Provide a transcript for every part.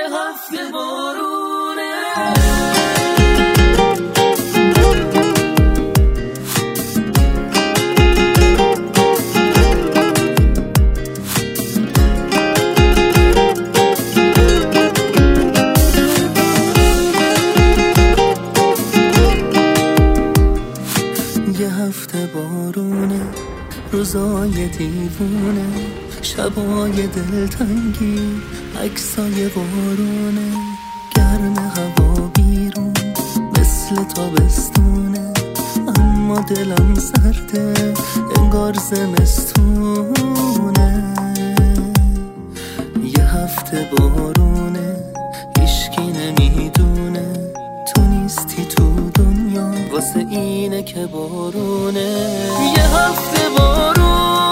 یه هفته بارونه. یه هفته بارونه، روزای دیوونه، شبای دلتنگی، عکسای بارونه، گرم هوا بیرون مثل تابستونه، اما دلم سرده انگار زمستونه. یه هفته بارونه، هیشکی نمیدونه تو نیستی تو دنیا، واسه اینه که بارونه. یه هفته بارونه،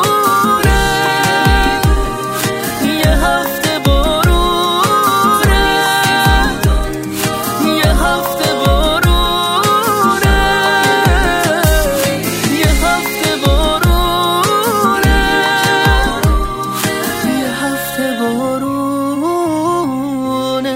یه هفته بارونه، یه هفته بارونه، یه هفته بارونه، یه هفته بارونه.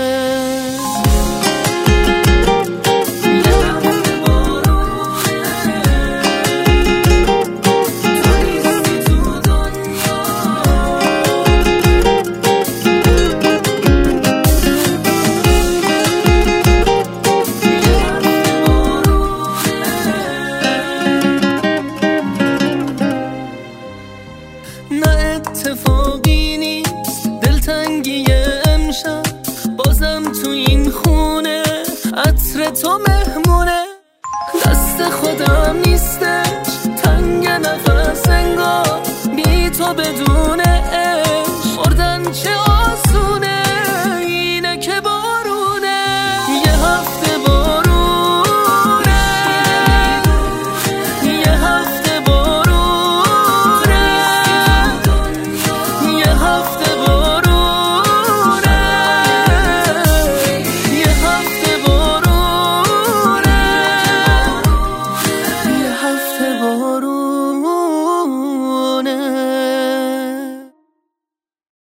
نه اتفاقی نیست دلتنگی امشب، بازم تو این خونه عطر تو مهمونه. دست خودم نیستش تنگ نفس انگار، بی تو بدون عشق خوردن چه